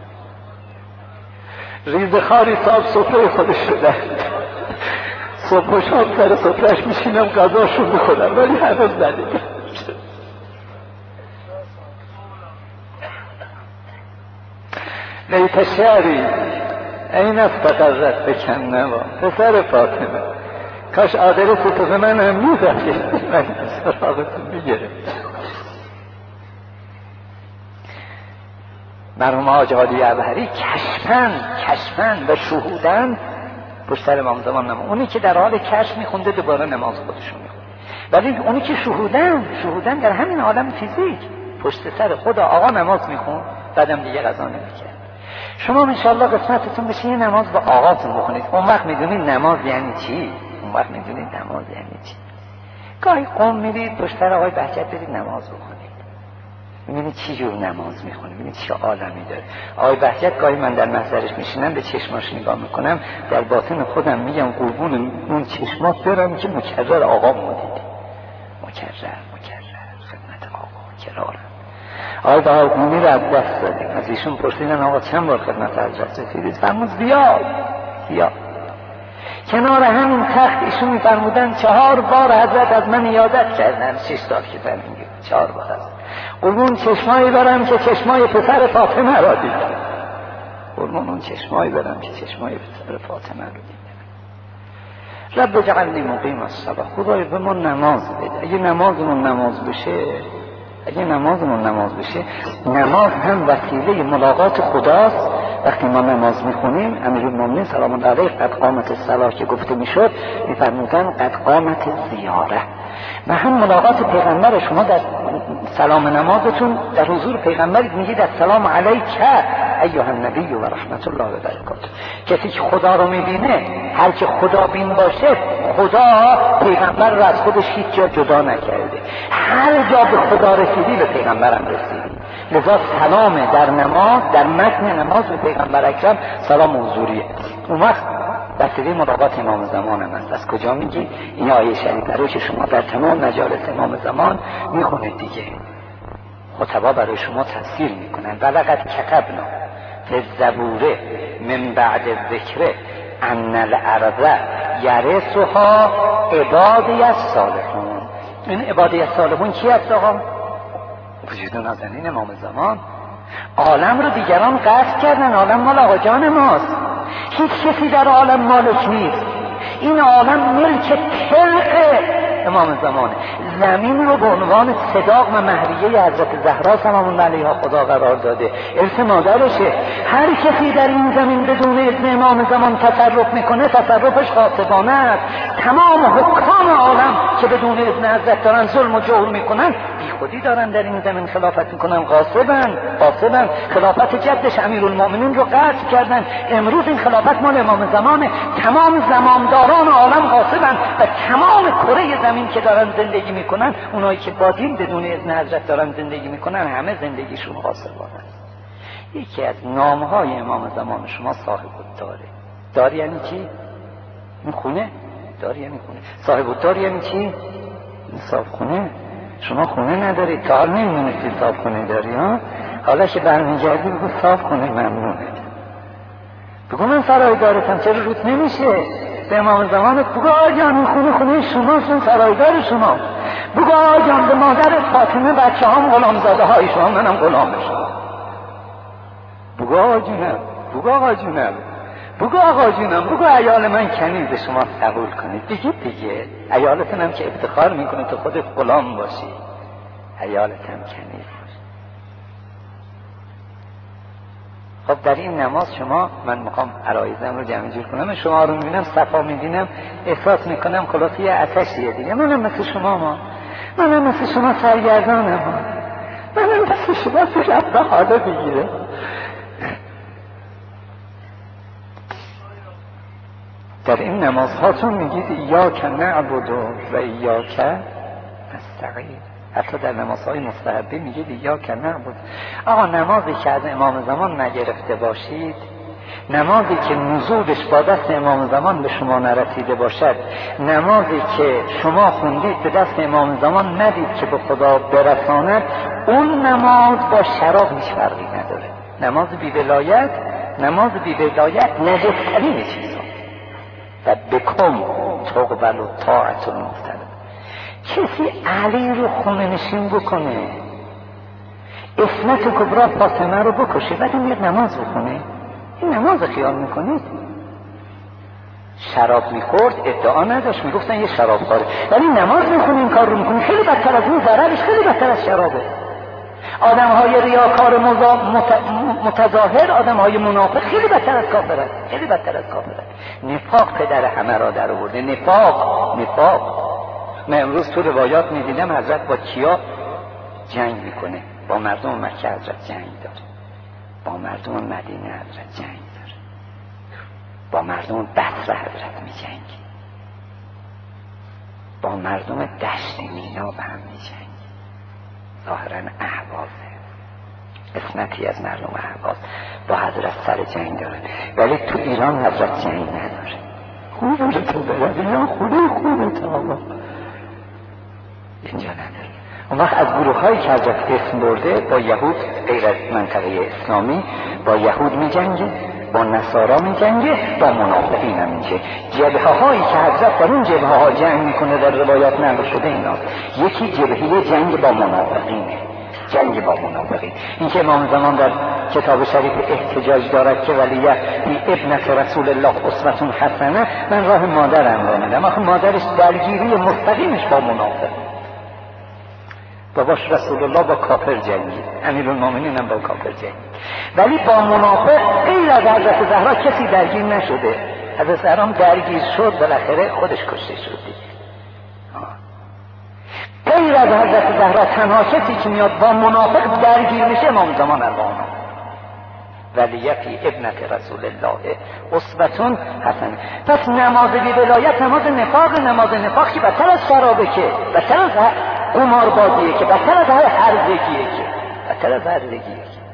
ریز خاری صاحب سفره خودش شده، صبح و شام سر سفرهش میشینم غذاشون بخورم ولی هنوز ندیدم. لیت شعری این است فقرت بکن نوا. پسر فاطمه کاش آدرس تو به من هم میدادی، من سراغتون میگرم. مرحوم حاج هادی ابهری کشفن کشفن و شهودن پشت سر امام زمان نماز. اونی که در حال کشف میخونده دوباره نماز خودشون میخونده، ولی اونی که شهودن شهودن در همین عالم فیزیک پشت سر خدا آقا نماز میخون، بعدم دیگه قضا نمیکرد. شما انشاءالله قسمتتون بشه یه نماز با آقاتون بخونید، اون وقت میدونید نماز یعنی چی، اون وقت میدونید نماز یعنی چی. گاهی قوم میرید پشت سر آقای بهجت برید نماز بخونید، ببینید چی جور نماز میخونه، ببینید چه عالمی داره. آقای بهجت گاهی من در محضرش میشینم به چشماش نگاه میکنم، در باطن خودم میگم قربون اون چشمات برم که مکرر آقا مودید، مکرر مکرر خدمت آقا کرارم. آقای بهاءالدینی رو از دست دادیم. از ایشون پرسیدن آقا چند بار خدمت حضرت رسیدید؟ فرمود زیاد زیاد. کنار همین تخت ایشون میفرمودن چهار بار حضرت از من عیادت کردن، شش سال که زمین گرفت چهار بار هست. قربون چشمایی دارم که چشمای پسر فاطمه را دیدم، قربان اون چشمایی برم که چشمایی به سر فاطمه رو دیدم. رب اجعلنی مقیم الصلاة، خدای به ما نماز بده. اگه نمازمون نماز بشه اگه نمازمون نماز بشه نماز هم وسیله ملاقات خداست. وقتی ما نماز میخونیم امیرالمومنین سلام الله علیه قد قامت الصلاة که گفته میشد میفرمودن قد قامت زیاره، و هم ملاقات پیغمبر. شما در سلام نمازتون در حضور پیغمبر میگید السلام علیک ایها النبی و رحمت الله و برکاته. کسی که خدا رو میبینه، هر که خدا بین باشه، خدا پیغمبر رو از خودش هیچ جا جدا نکرده. هر جا به خدا رسیدی به پیغمبرم رسیدی. لذا سلام در نماز، در متن نماز به پیغمبر اکرم سلام حضوریه. اون وقت وسیله ملاقات امام زمان هم است. از کجا میگی؟ این آیه شریفه رو که شما در تمام مجالس امام زمان میخونید دیگه، خطبا برای شما تفسیر میکنن. ولقد کتبنا فی الزبور من بعد الذکر ان الارض یرثها عبادی الصالحون. این عبادی الصالحون کی هست آقا؟ وجود نازنین امام زمان. عالم رو دیگران قصد کردن، عالم مال آقا جان ماست، هیچ کسی در عالم مالک نیست. این عالم ملک تلق امام زمانه. زمین رو به عنوان صداق و مهریه حضرت زهرا سلام الله علیها خدا قرار داده، ارث مادرشه. هر کسی در این زمین بدون اذن امام زمان تصرف میکنه تصرفش غاصبانه است. تمام حکام عالم که بدون اذن حضرت دارن ظلم و جور میکنن، بی خودی دارن در این زمین خلافت میکنن، غاصبن غاصبن. خلافت جدش امیرالمومنین رو قطع کردن. امروز این خلافت مال امام زمانه. تمام زمامداران عالم غاصبن و تمام کره زمین که دارن زندگی میکنن، اونایی که با دین بدون اذن حضرت دارن زندگی میکنن، همه زندگیشون غاصبانه است. یکی از نامهای امام زمان شما صاحب الداره. دار یعنی چی؟ این خونه؟ دار یعنی خونه. صاحب الدار یعنی چی؟ صاحب خونه. شما خونه نداری، تار نمیدونستی صاحب خونه داری ها؟ حالا که برمیگردی بگو صاحب خونه ممنونه. بگو من سرایدارتم، چرا روت نمیشه؟ به امام زمانت بگو آجان این خونه خونه شماست، سرایدار شما. بگو آجان به مادر فاطمه بچه هم غلام زاده های شما، منم غلام شما. بگو آقا جونم، بگو آقا جونم، بگو آقا جونم، بگو عیال من کنیز شما قبول کنید. دیگه دیگه عیالتون هم که افتخار میکنه تو خودت غلام باشی، عیالت هم کنیز باشی. خب در این نماز شما، من میخوام عرایزم رو جمع جور کنم، شما رو میبینم صفا میبینم احساس میکنم خلاصی آتشیه دیگه. منم مثل شما ما منم مثل شما سرگردانم ها. منم مثل شما سرم به حالا بگیره. در این نمازهاتون میگید ایاک نعبد و ایاک نستعین. حتی در نمازهای مستحبه میگید ایاک نعبد. آقا نمازی که از امام زمان نگرفته باشید، نمازی که نزولش با دست امام زمان به شما نرسیده باشد، نمازی که شما خوندید به دست امام زمان ندید که به خدا برساند، اون نماز با شراب هیچ فرقی نداره. نماز بی ولایت، نماز بی ولایت نجسترین چیزا و بکم تقبل و طاعت المفترض. کسی علی رو خونه نشین بکنه، عصمت کبری فاطمه رو بکشه، بعد میاد نماز بخونه، این نماز خیال میکنید؟ شراب میخورد ادعا نداشت، میگفتن یه شراب خاره، ولی نماز میخونه این کار رو میکنه. خیلی بدتر از این، ضررش خیلی بدتر از شرابه. آدم های ریاکار مزا... مت... متظاهر، آدم های منافق خیلی بدتر از کافرن، خیلی بدتر از کافرن. نفاق پدر همه را در آورده. نفاق نفاق من امروز تو روایات میدیدم حضرت با کیا جنگ میکنه. با مردم مکه حضرت جنگ داره، با مردم مدینه حضرت جنگ داره، با مردم بصره حضرت میجنگه، با مردم دشت مینا به هم میجنگه. ظاهرا اهوازه، قسمتی از مردم اهواز با حضرت سر جنگ داره، ولی تو ایران حضرت جنگ نداره. خوبه تو برد ایران، خونه خوبه تا آقا اینجا نداره. اون وقت از گروه هایی که حضرت اسم برده با یهود غیر از منطقه اسلامی با یهود می جنگه، با نصارا می جنگه، با منافقین هم میشه. جبهه هایی که حضرت در اون جبهه ها جنگ میکنه در روایات نقل شده اینا. یکی جبهه جنگ با منافقینه، جنگ با منافقین. این که امام زمان در کتاب شریف احتجاج دارد که ولیه بی ابنت رسول الله اسوة حسنه، من راه مادرم را میدم. آخه مادرش درگیری مستقیمش با منافق، باباش رسول الله با کافر جنگید، امیرالمومنین هم با کافر جنگید، ولی با منافق غیر از حضرت زهرا کسی درگیر نشده. حضرت زهرا هم درگیر شد، بالاخره خودش کشته شد دیگه. غیر از حضرت زهرا تنها کسی که میاد با منافق درگیر میشه امام زمان الوانا. ولیه فی ابنت رسول الله اسوة حسنه. پس نماز بی ولایت نماز نفاق، نماز نفاق که بدتر از شرابه، که بدتر از قمار بازیه، که بدتر از هر هرزگیه، که بدتر از هرزگیه که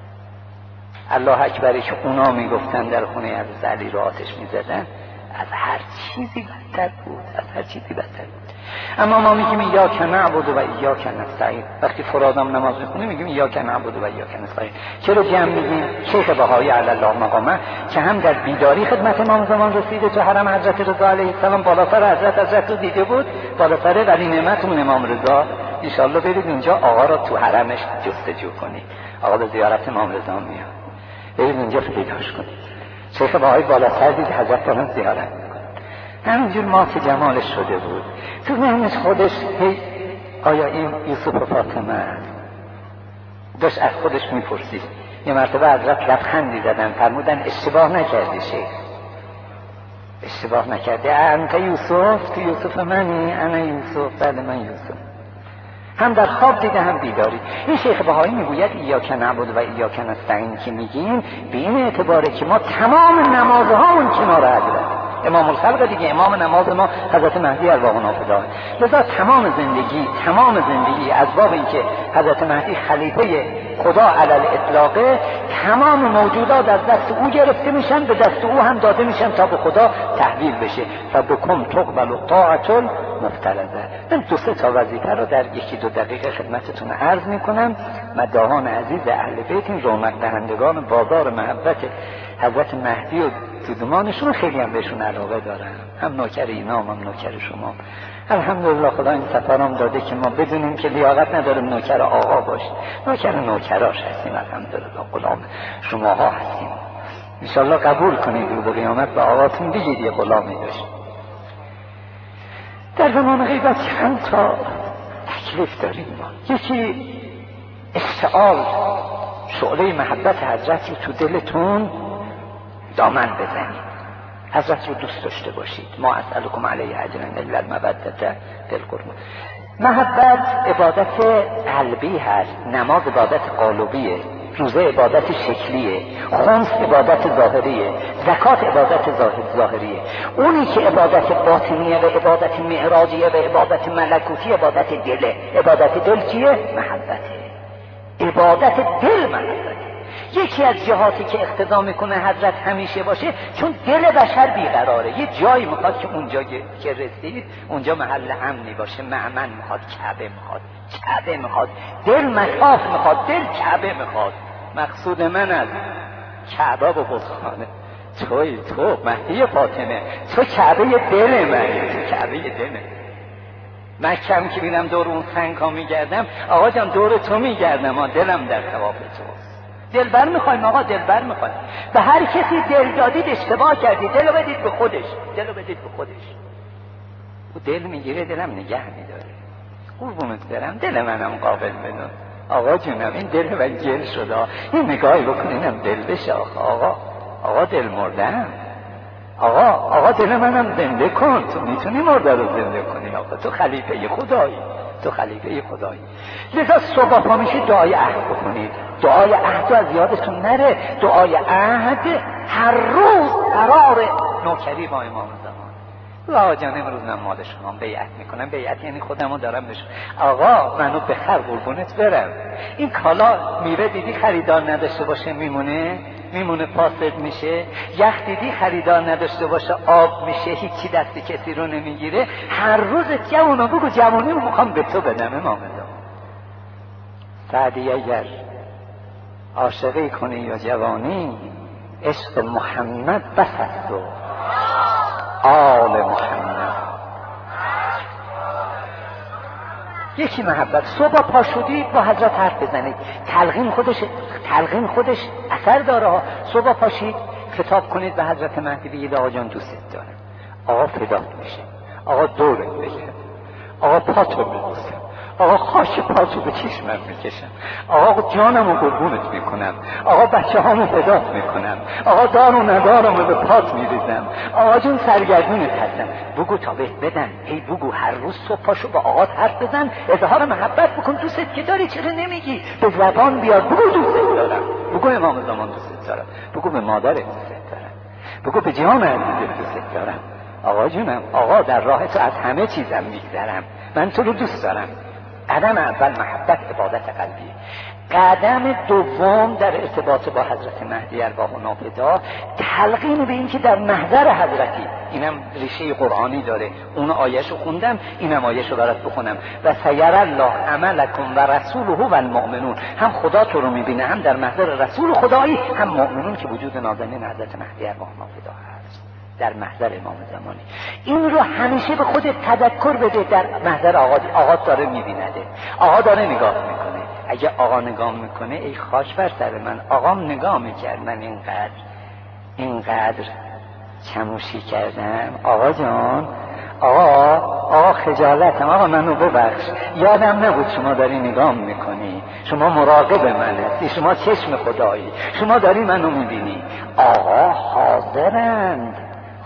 الله اکبری که اونا میگفتن در خونه حضرت علی رو آتش میزدن، از هر چیزی بدتر بود، از هر چیزی بدتر بود. اما ما میگیم ایاک نعبد و ایاک نستعین. وقتی فرادام نماز میخونیم میگیم ایاک نعبد و ایاک نستعین. چرا جمع میگیم؟ شیخ بهایی علی الله مقامه که هم در بیداری خدمت امام زمان رسیده، تو حرم حضرت رضا علیه السلام بالاتر حضرت حضرت رو دیده بود، بالاتر ولی نعمتون امام رضا. ان شاء الله برید اونجا آقا را تو حرمش جستجو کنید. آقا به زیارت امام رضا میاد، برید اونجا پیداش کنید. شیخ بهایی بالاتر دید حضرت رو زیارت. همینجور ما که جمالش شده بود تو ذهنش خودش، هی آیا این یوسف و فاطمه است؟ داشت از خودش میپرسید. یه مرتبه حضرت لبخندی زدن، فرمودن اشتباه نکردی شیخ، اشتباه نکردی، انت یوسف، تو یوسف منی، انا یوسف، بله من یوسف. هم در خواب دیده هم بیداری. این شیخ بهایی میگوید ایاک نعبد و ایاک نستعین که میگیم به این اعتباره که ما تمام نمازهامون کنار حضرت امام الخلق دیگه، امام نماز ما حضرت مهدی ارواح نافذه. لذا تمام زندگی تمام زندگی از باب اینکه حضرت مهدی خلیفه خدا علی الاطلاقه، تمام موجودات از دست او گرفته میشن، به دست او هم داده میشن تا به خدا تحویل بشه. فبکم تقبل طاعة المفترضه. من دو سه تا وظیفه رو در یکی دو دقیقه خدمتتون عرض میکنم. مداحان عزیز اهل بیت، این رونق دهندگان بازار محبت حضرت مهدی و دودمانشون، خیلی هم بهشون علاقه دارم، هم نوکر اینا هم نوکر شما. الحمدلله خدا این سفرام داده که ما بدونیم که لیاقت نداریم نوکر آقا باشیم، نوکر نوکراش هستیم. الحمدلله غلام شماها هستیم. انشالله قبول کنید روز قیامت به آقاتون بگید یه غلامی داشت. در زمان غیبت چند تا تکلیف داریم ما. یکی اشتعال شعله محبت حضرت رو تو دلتون دامن بزنید، حضرت رو دوست داشته باشید. ما اسألکم علیه اجرا الا المودة فی القربى. محبت عبادت قلبی هست، نماز عبادت قالبیه، روزه عبادت شکلیه، خمس عبادت ظاهریه، زکات عبادت ظاهریه. اونی که عبادت باطنیه و عبادت معراجیه و عبادت ملکوتی عبادت دله. عبادت دل چیه؟ محبته. عبادت دل محبته. یکی از جهاتی که اقتضا میکنه حضرت همیشه باشه، چون دل بشر بیقراره. یه جایی میخواد که اونجا که رسید اونجا محل امنی باشه. مأمن میخواد، کعبه میخواد، کعبه میخواد، دل مطاف میخواد، دل کعبه میخواد. مقصود من از کعبه و بتخانه توی تو مهدی فاطمه، تو کعبه دل منی، تو کعبه دل. من کم که میرم دور اون سنگ ها میگردم، آقا جان دور تو میگردم، دلم در طواف تو. دلبر میخوایم آقا، دلبر میخوایم. به هر کسی دل دادید اشتباه کردید، دلو بدید به خودش، دلو بدید به خودش. او دل میگیره دلم نگه میداره. قربونت برم، دل منم قابل بدون. آقا جونم این دل من گل شده، این نگاهی بکنینم دل بشه. آقا آقا دل مردم، آقا آقا دل منم زنده کن. تو میتونی مرده رو زنده کنی آقا، تو خلیفه خدایی، تو خلیفه خدایی. لذا صبح پا میشه دعای عهد بکنید. دعای عهد از یادتون نره. دعای عهد هر روز قرار نوکری با امام زمان. آقا جان امروز من مال شما بیعت میکنم. بیعت یعنی خودمو دارم بشم. آقا منو بخر قربونت برم. این کالا میره دیدی خریدار نداشته باشه میمونه، میمونه فاسد میشه. یخ دیدی خریدار نداشته باشه آب میشه، هیچی دست کسی رو نمیگیره. هر روز جوونا بگو جوانی رو میخوام به تو بدم امام زمان. سعدی اگر عاشقی کنی یا جوانی، عشق محمد بس است و آل محمد. یکی محبت. صبح پا شدید با حضرت حرف بزنید. تلقین خودش تلقین خودش اثر داره. صبح پاشید خطاب کنید به حضرت مهدی، بگید آقا جان دوست دارم، آقا فدات میشه، آقا دورت بگیرم، آقا پاتو میبوسم، آقا خاک پاتو به چشمم میکشم، آقا جانمو قربونت میکنم، آقا بچه هامو فدات میکنم، آقا دار و ندارمو به پات میریزم، آقا جون سرگردونت هستم. بگو تا بهت بدن. ای بگو هر روز صبح پاشو با آقا حرف بزن، اظهار محبت بکن. دوستت که داری چرا نمیگی؟ به زبان بیار، بگو دوستت دارم، بگو امام زمان دوستت دارم، بگو به مادرت دوستت دارم، بگو به جهان عزیزت دوستت دارم. آقا جونم، آقا در راه تو از همه چیزم میگذرم، من تو رو دوست دارم. قدم اول محبت، عبادت قلبی. قدم دوم در ارتباط با حضرت مهدی ارواح و نافذه، تلقین به این که در محضر حضرتی. اینم ریشه قرآنی داره، اون آیه‌شو خوندم، اینم آیه‌شو برات بخونم. و سیر الله عملکم و رسوله و المؤمنون. هم خدا تو رو میبینه، هم در محضر رسول خدایی، هم مؤمنون که وجود نازنین حضرت مهدی ارواح و نافذه هست در محضر امام زمانی. این رو همیشه به خودت تذکر بده. در محضر آقا، آقا داره میبینده، آقا داره نگاه میکنه. اگه آقا نگاه میکنه، ای خاک بر سر من، آقام نگاه میکرد من اینقدر اینقدر چموشی کردم، آقا جان، آقا آقا خجالتم، آقا منو ببخش، یادم نبود شما داری نگاه میکنی، شما مراقب من هستی، شما چشم خدایی، شما داری منو میبینی. آقا حاضرند.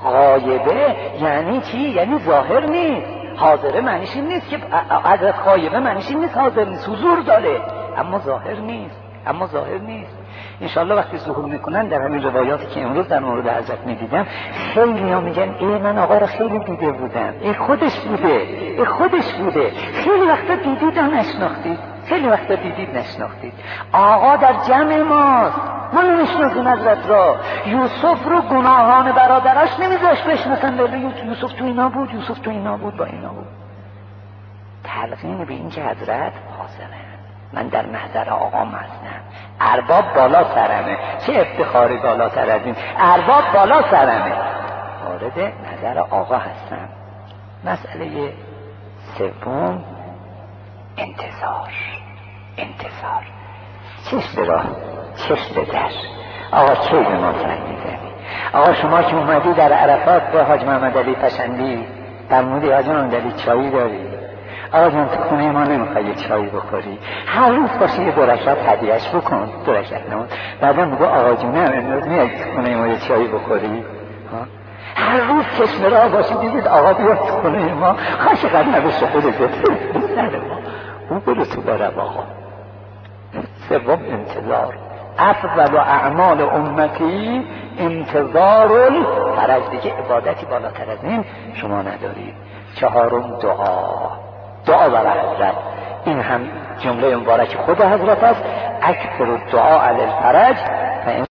غایبه یعنی چی؟ یعنی ظاهر نیست. حاضره معنیش این نیست که حضرت غایبه معنیش این نیست حاضر نیست، حضور داره اما ظاهر نیست، اما ظاهر نیست. انشالله وقتی ظهور میکنن در همین روایاتی که امروز در مورد حضرت میدیدم، خیلی ها میگن ای من آقا رو خیلی دیده بودم، ای خودش بوده، ای خودش بوده. خیلی وقتا دیدید و نشناختید، خیلی وقتا دیدید نشناختید. آقا در جمع ماست، ما نمیشناسیم حضرت را. یوسف رو گناهان برادراش نمیذاشت بشناسن، ولی یوسف تو اینا بود، یوسف تو اینا بود، با اینا بود. تلقین به این که حضرت حاضره، من در محضر آقام هستم، ارباب بالا سرمه. چه افتخاری بالاتر از این؟ ارباب بالا سرمه، وارد نظر آقا هستم. مسئله سوم انتظار. انتظار چشم را چشم در. آقا کی به ما سنگ میزنی؟ آقا شما که اومدی در عرفات با حاج محمد علی پشندی فرمودی حاج محمد علی چایی داری؟ آقا جان تو خونه ما نمیخوای یه چایی بخوری؟ هر روز باشه یه درکت هدیهش بکن، درکت نمون. بعدا بگو آقا جونم امروز میاد خونه ما یه چایی بخوری؟ هر روز چشم را باشه دیدید آقا بیاد تو خونه ما، خواهش قد نبشه خودت نره ما اون برو تو برم آقا. سوم انتظار. افضل و اعمال امتی انتظار الفرج. دیگه عبادتی بالاتر از این شما ندارید. چهارم دعا. دعا برای حضرت، این هم جمله مبارک خود حضرت است. اکثر الدعاء علی الفرج